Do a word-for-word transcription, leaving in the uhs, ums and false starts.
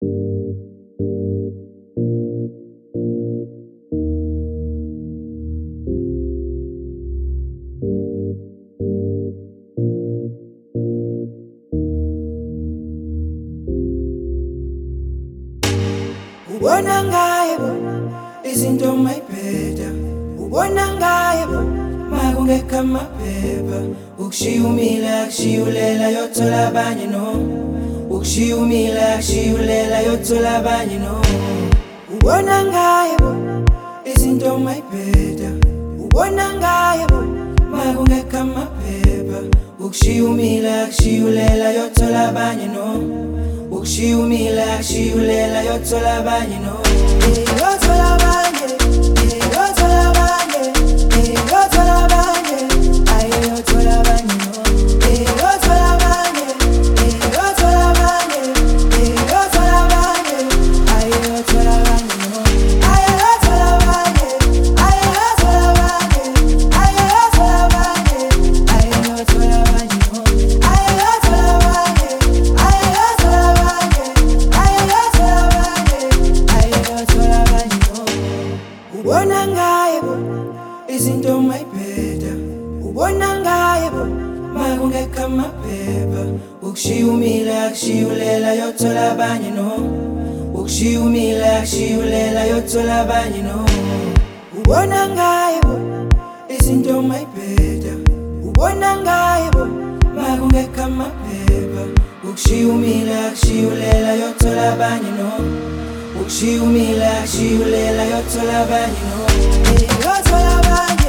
Ubona ngaye bo izinto mayibheda, ubona ngaye bo makungekho amaphepha. Ukushiya umile akushiyulela yothola abanye no, ukushiya umile akushiyulela yothola abanye no. Ubona ngaye bo izinto mayibheda, ubona ngaye bo makungekho amaphepha. Ukushiya umile akushiyulela yothola abanye no, ukushiya umile akushiyulela yothola abanye no. Yothola abanye, yothola abanye, yothola abanye, aye yothola abanye no. Yothola abanye, yothola abanye, yothola abanye, aye yothola abanye no. Aye yothola abanye, aye yothola abanye, aye yothola abanye, aye yothola abanye no. Aye yothola abanye, aye yothola abanye, aye yothola abanye, aye yothola abanye no. Ubona ngaye bo izinto mayibheda, ubona ngaye bo makungekho amaphepha. Ukushiya umile akushiyulela yothola abanye no, ukushiya umile akushiyulela yothola abanye no. Ubona ngaye bo izinto mayibheda, ubona ngaye bo makungekho amaphepha. Ukushiya umile akushiyulela yothola abanye no, ukushiya umile akushiyulela yothola abanye no. Yothola abanye.